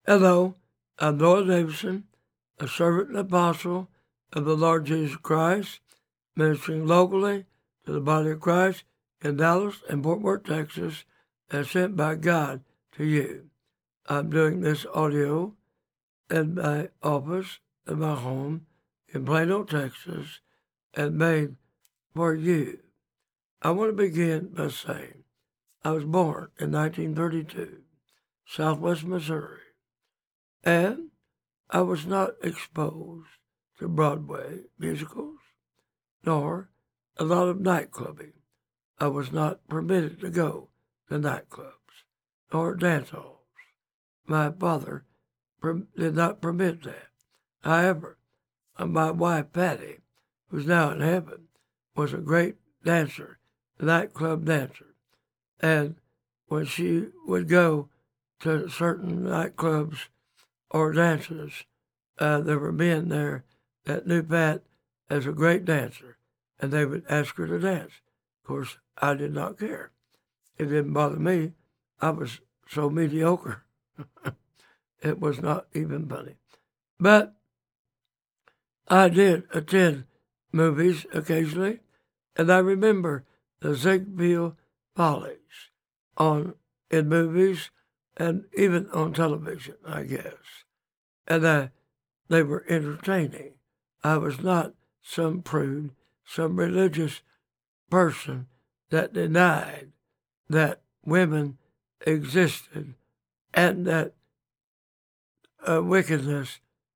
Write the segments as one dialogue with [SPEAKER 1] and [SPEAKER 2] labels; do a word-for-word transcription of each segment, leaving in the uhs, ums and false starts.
[SPEAKER 1] Hello, I'm Noah Davidson, a servant and apostle of the Lord Jesus Christ, ministering locally to the body of Christ in Dallas and Fort Worth, Texas, and sent by God to you. I'm doing this audio in my office, in my home, in Plano, Texas, and made for you. I want to begin by saying I was born in nineteen thirty-two, Southwest Missouri, and I was not exposed to Broadway musicals, nor a lot of nightclubbing. I was not permitted to go to nightclubs, nor dance halls. My father per- did not permit that. However, my wife, Patty, who's now in heaven, was a great dancer, nightclub dancer. And when she would go to certain nightclubs or dances, uh, there were men there that knew Pat as a great dancer, and they would ask her to dance. Of course, I did not care. It didn't bother me. I was so mediocre. It was not even funny. But I did attend movies occasionally, and I remember the Ziegfeld Follies on in movies and even on television, I guess. And I, they were entertaining. I was not some prude, some religious person that denied that women existed and that uh, wickedness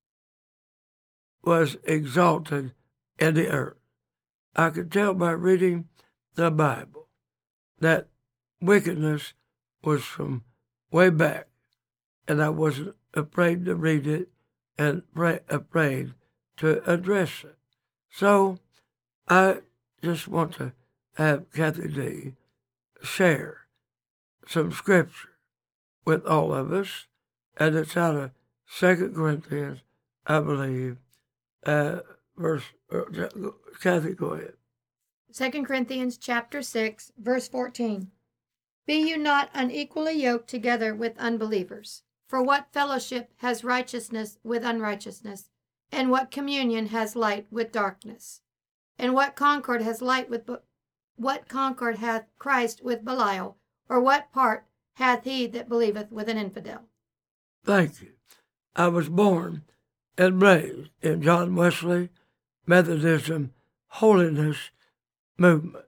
[SPEAKER 1] was exalted in the earth. I could tell by reading the Bible that wickedness was from way back, and I wasn't afraid to read it and pray, afraid to address it. So I just want to have Kathy D share some scripture with all of us, and it's out of Second Corinthians, I believe, uh, verse, uh, Kathy, go ahead.
[SPEAKER 2] Second Corinthians chapter six, verse fourteen. Be you not unequally yoked together with unbelievers. For what fellowship has righteousness with unrighteousness? And what communion has light with darkness? And what concord has light with Be- what concord hath Christ with Belial? Or what part hath he that believeth with an infidel?
[SPEAKER 1] Thank you. I was born and raised in John Wesley Methodism Holiness Movement.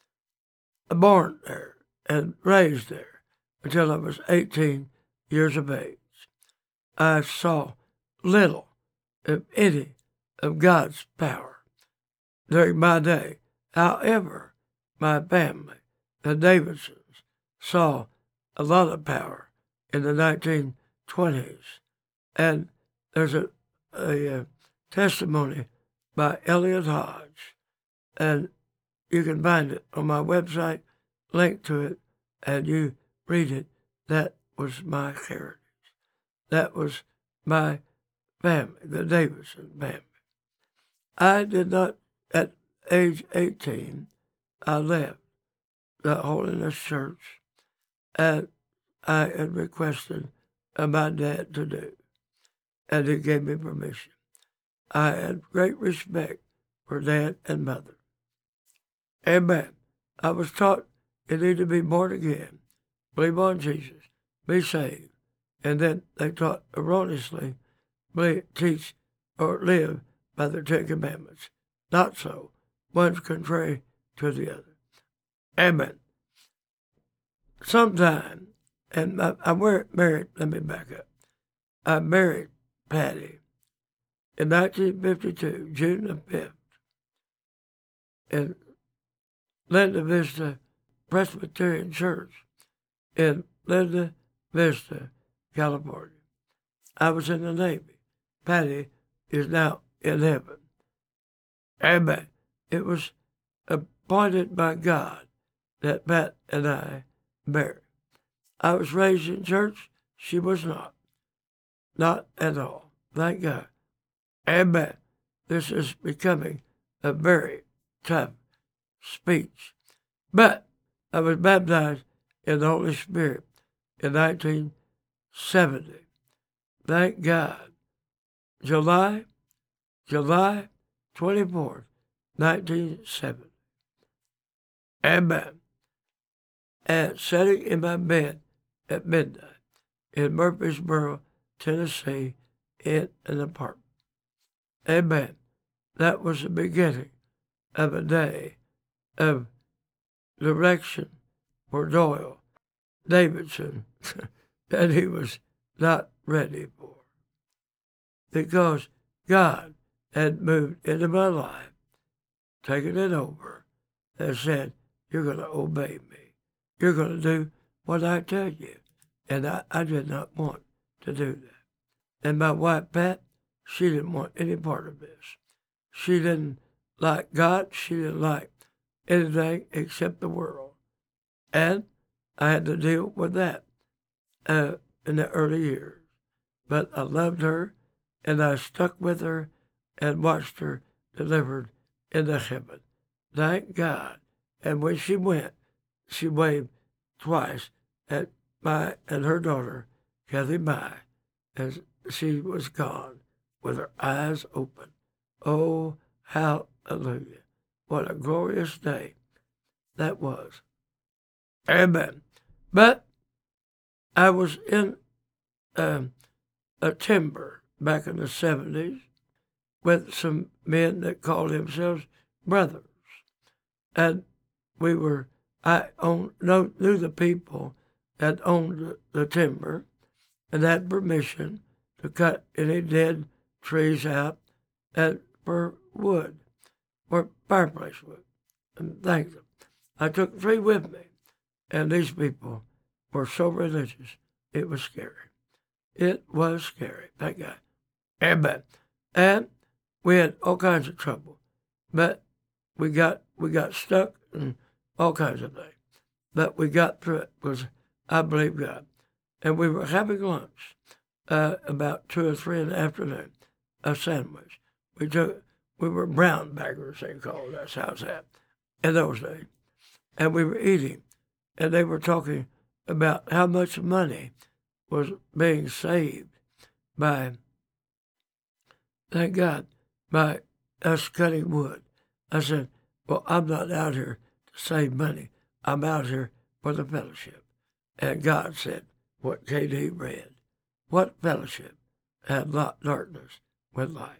[SPEAKER 1] Born there and raised there until I was eighteen years of age. I saw little, if any, of God's power during my day. However, my family, the Davidsons, saw a lot of power in the nineteen twenties. And there's a, a, a testimony by Elliot Hodge, and you can find it on my website, link to it, and you read it. That was my heritage. That was my family, the Davidson family. I did not, at age eighteen, I left the Holiness Church, and I had requested my dad to do, and he gave me permission. I had great respect for dad and mother. Amen. I was taught you need to be born again, believe on Jesus, be saved. And then they taught erroneously, believe, teach, or live by the Ten Commandments. Not so. One's contrary to the other. Amen. Sometime, and I, I married, let me back up. I married Patty in nineteen fifty-two, June the fifth, in Linda Vista Presbyterian Church in Linda Vista, California. I was in the Navy. Patty is now in heaven. Amen. It was appointed by God that Pat and I married. I was raised in church. She was not. Not at all. Thank God. Amen. This is becoming a very tough speech. But I was baptized in the Holy Spirit in nineteen seventy. thank God, July, July twenty-fourth, nineteen seventy. Amen. And sitting in my bed at midnight in Murfreesboro, Tennessee, in an apartment. Amen. That was the beginning of a day of direction for Doyle Davidson that he was not ready for. Because God had moved into my life, taken it over, and said, you're going to obey me. You're going to do what I tell you. And I, I did not want to do that. And my wife, Pat, she didn't want any part of this. She didn't like God. She didn't like anything except the world. And I had to deal with that uh, in the early years. But I loved her, and I stuck with her and watched her delivered into heaven. Thank God. And when she went, she waved twice at my and her daughter, Kathy Mai, as she was gone with her eyes open. Oh, hallelujah. What a glorious day that was. Amen. But I was in um, a timber back in the seventies with some men that called themselves brothers. And we were, I owned, know, knew the people that owned the, the timber and had permission to cut any dead trees out and for wood, or fireplace wood, and thank them. I took three with me, and these people were so religious, it was scary. It was scary, thank God. Amen. And we had all kinds of trouble, but we got we got stuck in all kinds of things. But we got through it because I believe God. And we were having lunch uh, about two or three in the afternoon, a sandwich. We took we were brown baggers, they called us, how's that, in those days. And we were eating, and they were talking about how much money was being saved by, thank God, by us cutting wood. I said, well, I'm not out here to save money. I'm out here for the fellowship. And God said, what K D read, what fellowship had darkness with light?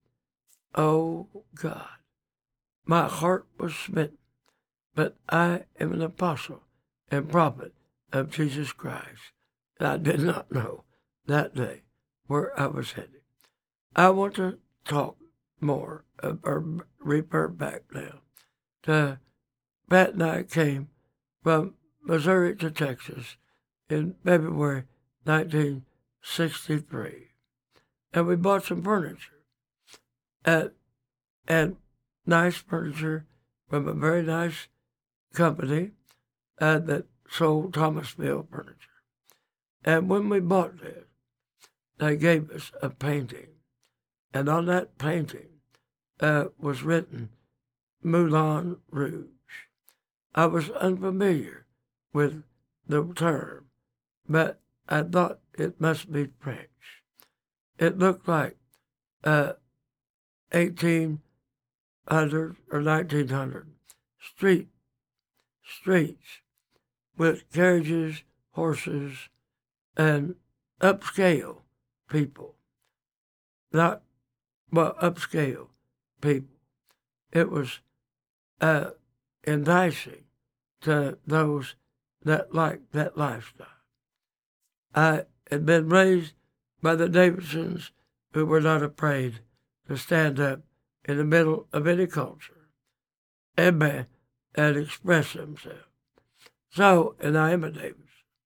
[SPEAKER 1] Oh, God, my heart was smitten, but I am an apostle and prophet of Jesus Christ. And I did not know that day where I was headed. I want to talk more, uh, or revert back now to Pat and I came from Missouri to Texas in February nineteen sixty-three. And we bought some furniture. And, and nice furniture from a very nice company uh, that sold Thomasville furniture. And when we bought this, they gave us a painting. And on that painting uh, was written Moulin Rouge. I was unfamiliar with the term, but I thought it must be French. It looked like uh, eighteen hundred or nineteen hundred street streets with carriages, horses, and upscale people. Not, well, upscale people. It was uh, enticing to those that liked that lifestyle. I had been raised by the Davidsons, who were not afraid to stand up in the middle of any culture and, and express themselves. So, and I am a Davidson.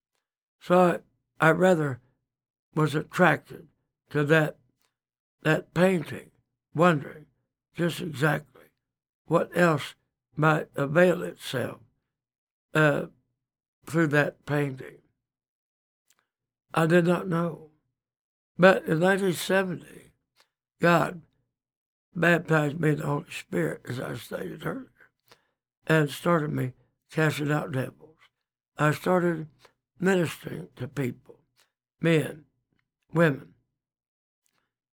[SPEAKER 1] So I, I rather was attracted to that that painting, wondering just exactly what else might avail itself uh, through that painting. I did not know. But in nineteen seventy, God baptized me in the Holy Spirit, as I stated earlier, and started me casting out devils. I started ministering to people, men, women,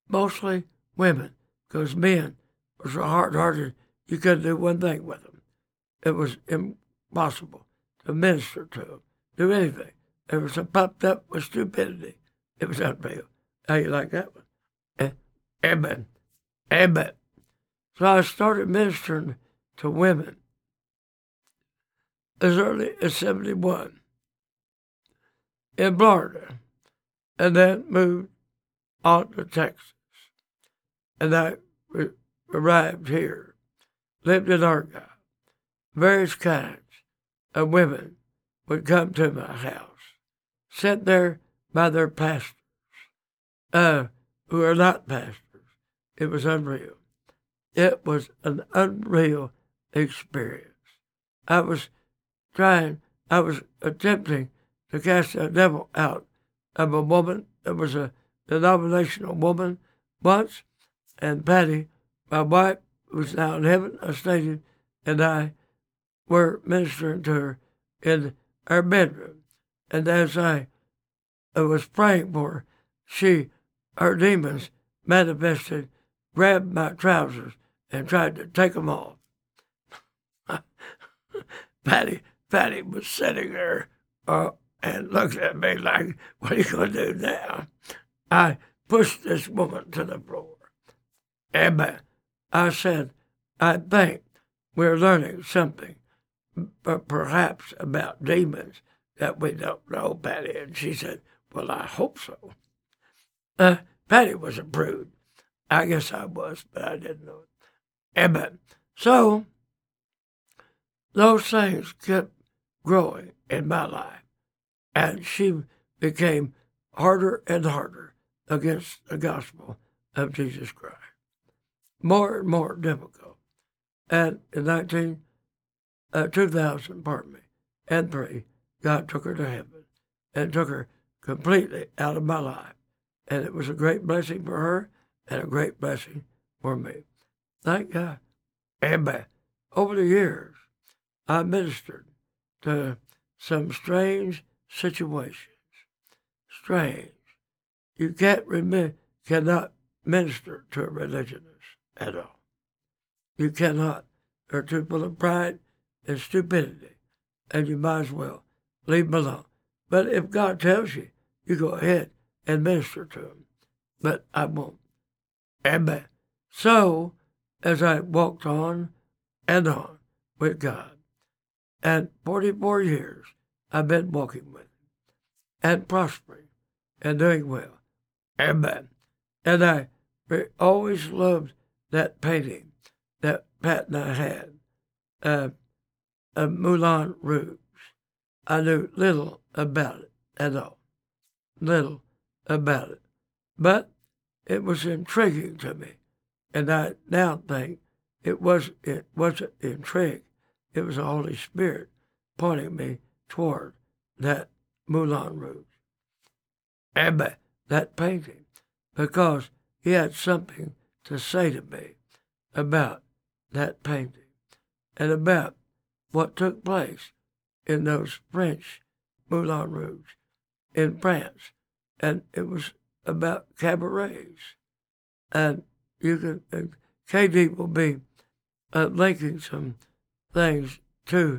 [SPEAKER 1] mostly women, because men were so hard-hearted you couldn't do one thing with them. It was impossible to minister to them, do anything. They were so pumped up with stupidity. It was unreal. How you like that one? Amen. Amen. So I started ministering to women as early as seventy-one in Florida, and then moved on to Texas. And I re- arrived here, lived in Argyle. Various kinds of women would come to my house, sit there by their pastors, uh, who are not pastors. It was unreal. It was an unreal experience. I was trying, I was attempting to cast the devil out of a woman that was a denominational woman once, and Patty, my wife, who's now in heaven, I stated, and I were ministering to her in our bedroom. And as I was praying for her, she, her demons manifested, grabbed my trousers and tried to take them off. Patty, Patty was sitting there uh, and looked at me like, what are you going to do now? I pushed this woman to the floor. And I said, I think we're learning something, but perhaps about demons that we don't know, Patty. And she said, well, I hope so. Uh, Patty was a prude. I guess I was, but I didn't know it. Amen. So, those things kept growing in my life, and she became harder and harder against the gospel of Jesus Christ. More and more difficult. And in nineteen, uh, two thousand, pardon me, and three, God took her to heaven and took her completely out of my life. And it was a great blessing for her and a great blessing for me. Thank God. Amen. Over the years, I ministered to some strange situations. Strange. You can't remi- cannot minister to a religionist at all. You cannot. They're too full of pride and stupidity, and you might as well leave them alone. But if God tells you, you go ahead and minister to them. But I won't. Amen. So, as I walked on and on with God, and forty-four years I've been walking with Him, and prospering, and doing well. Amen. And I always loved that painting that Pat and I had, uh, of Moulin Rouge. I knew little about it at all. Little about it. But it was intriguing to me. And I now think it, was, it wasn't intrigue. It was the Holy Spirit pointing me toward that Moulin Rouge. And that painting. Because He had something to say to me about that painting and about what took place in those French Moulin Rouge in France. And it was about cabarets. And you can, and K D will be uh, linking some things to,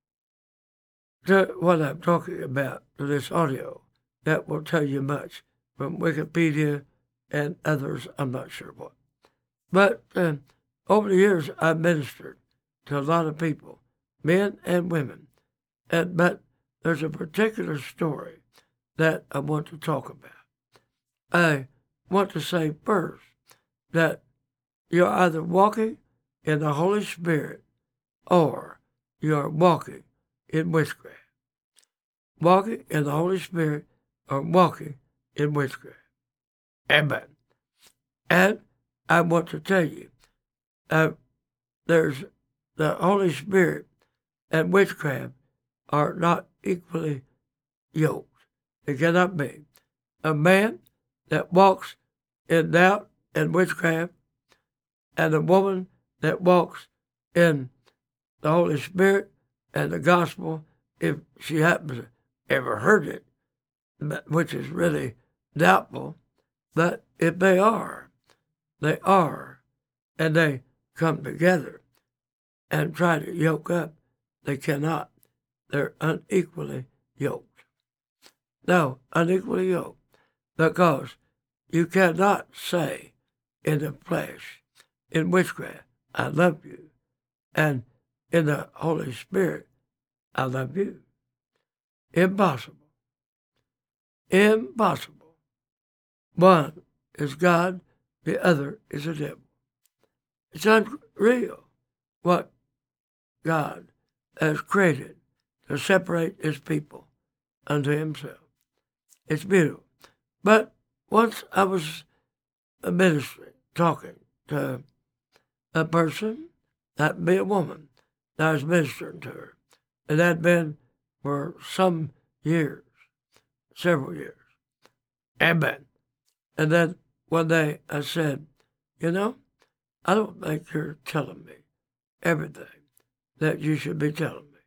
[SPEAKER 1] to what I'm talking about, to this audio, that will tell you much from Wikipedia and others, I'm not sure what. But uh, over the years, I've ministered to a lot of people, men and women. And but there's a particular story that I want to talk about. I want to say first that you're either walking in the Holy Spirit or you're walking in witchcraft. Walking in the Holy Spirit or walking in witchcraft. Amen. And I want to tell you, uh, there's the Holy Spirit and witchcraft are not equally yoked. They cannot be. A man that walks in doubt and witchcraft and a woman that walks in the Holy Spirit and the gospel, if she happens to ever heard it, which is really doubtful, but if they are, they are, and they come together and try to yoke up, they cannot. They're unequally yoked. No, unequally yoked. Because you cannot say in the flesh, in witchcraft, I love you, and in the Holy Spirit, I love you. Impossible. Impossible. One is God, the other is the devil. It's unreal what God has created to separate his people unto himself. It's beautiful. But once I was a ministry talking to a person, that'd be a woman, that I was ministering to her. And that'd been for some years, several years. Amen. And then one day I said, you know, I don't think you're telling me everything that you should be telling me.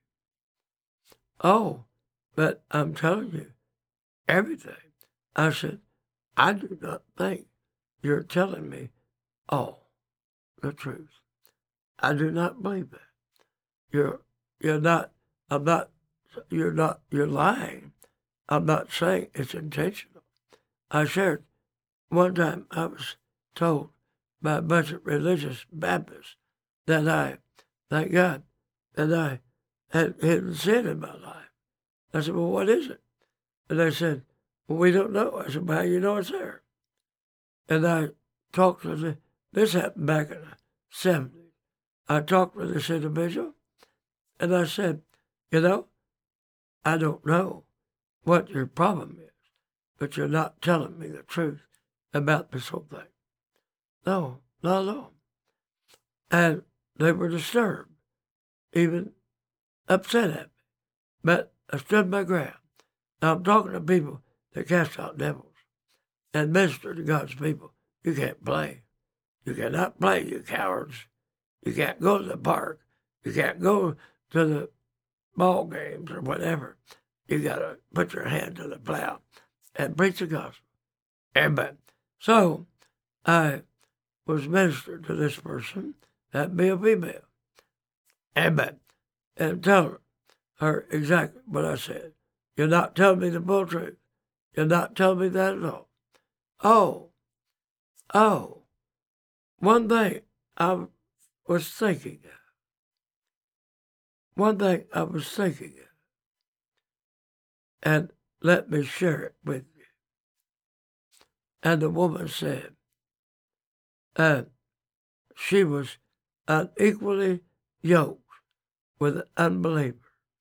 [SPEAKER 1] Oh, but I'm telling you everything. I said, I do not think you're telling me all the truth. I do not believe that. You're you're not I'm not you're not you're lying. I'm not saying it's intentional. I shared one time I was told by a bunch of religious Baptists that I, thank God, that I had hidden sin in my life. I said, well, what is it? And they said, well, we don't know. I said, well, how do you know it's there? And I talked to the, this happened back in the seventies. I talked with this individual, and I said, you know, I don't know what your problem is, but you're not telling me the truth about this whole thing. No, not at all. And they were disturbed, even upset at me. But I stood my ground. Now I'm talking to people that cast out devils and minister to God's people. You can't play. You cannot play, you cowards. You can't go to the park. You can't go to the ball games or whatever. You got to put your hand to the plow and preach the gospel. Amen. So I was ministered to this person, that be a female. Amen. And tell her, her exactly what I said. You're not telling me the full truth. You're not telling me that at all. Oh, oh, one thing I was thinking of. One thing I was thinking of. And let me share it with you. And the woman said, uh, she was unequally yoked with an unbeliever.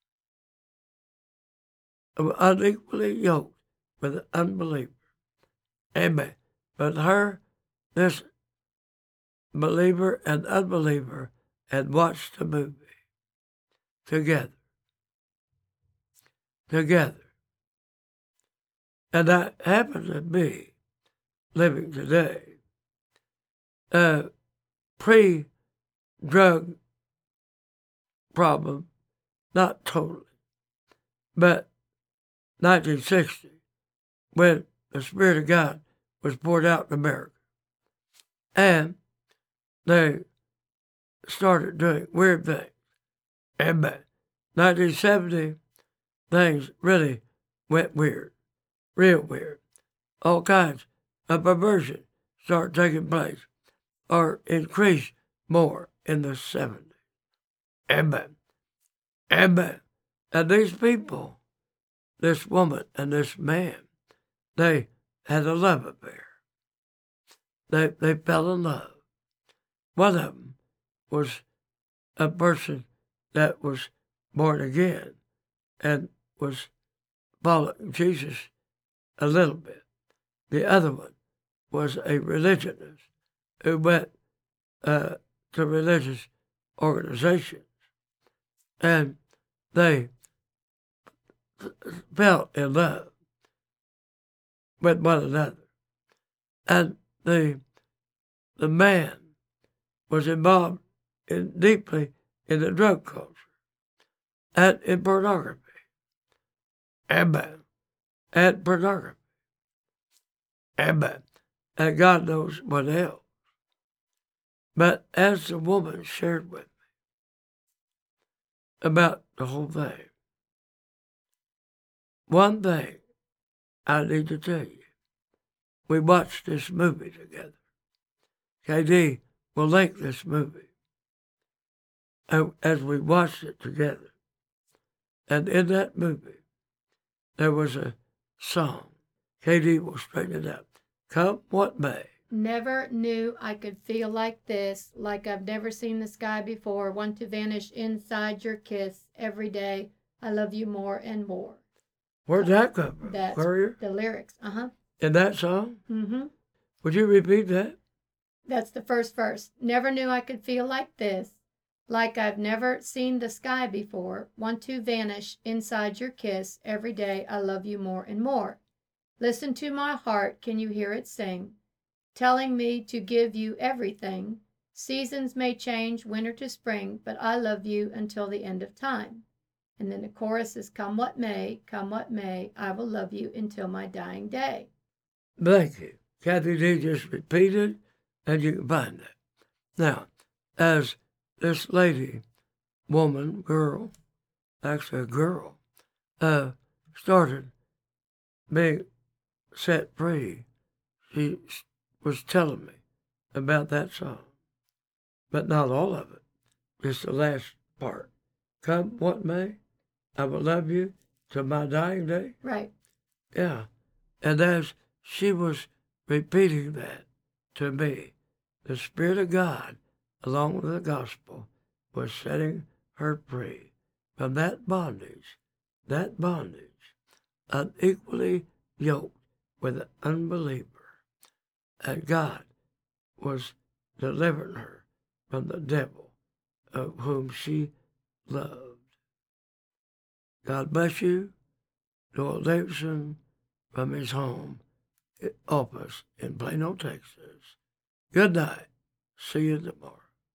[SPEAKER 1] Unequally yoked with an unbeliever. Amen. But her, this believer and unbeliever had watched a movie together. Together. And I happen to be living today a pre-drug problem, not totally, but nineteen sixty, when the Spirit of God was poured out in America. And they started doing weird things. And by nineteen seventy, things really went weird, real weird. All kinds of perversion started taking place or increased more in the seventies. Amen. Amen. And these people, this woman and this man, they had a love affair. They, they fell in love. One of them was a person that was born again and was following Jesus a little bit. The other one was a religionist who went uh, to religious organizations, and they fell in love with one another. And the the man was involved in, deeply in the drug culture and in pornography. Amen. And pornography. Amen. And God knows what else. But as the woman shared with me about the whole thing, one thing I need to tell you, we watched this movie together. K D will link this movie as we watched it together. And in that movie, there was a song. K D will straighten it out. Come what may.
[SPEAKER 2] Never knew I could feel like this, like I've never seen the sky before. Want to vanish inside your kiss every day. I love you more and more.
[SPEAKER 1] Where'd that come from?
[SPEAKER 2] That's
[SPEAKER 1] Courier?
[SPEAKER 2] the lyrics. Uh huh.
[SPEAKER 1] In that song?
[SPEAKER 2] Mm-hmm.
[SPEAKER 1] Would you repeat that?
[SPEAKER 2] That's the first verse. Never knew I could feel like this, like I've never seen the sky before. Want to vanish inside your kiss every day. I love you more and more. Listen to my heart. Can you hear it sing? Telling me to give you everything. Seasons may change, winter to spring, but I love you until the end of time. And then the chorus is, come what may, come what may, I will love you until my dying day.
[SPEAKER 1] Thank you. Kathy D just repeated, and you can find that. Now, as this lady, woman, girl, actually a girl, uh, started being set free, she was telling me about that song. But not all of it, just the last part. Come what may, I will love you till my dying day.
[SPEAKER 2] Right.
[SPEAKER 1] Yeah. And as she was repeating that to me, the Spirit of God, along with the gospel, was setting her free from that bondage, that bondage, unequally yoked with an unbeliever. And God was delivering her from the devil of whom she loved. God bless you. Noel Davidson from his home office in Plano, Texas. Good night. See you tomorrow.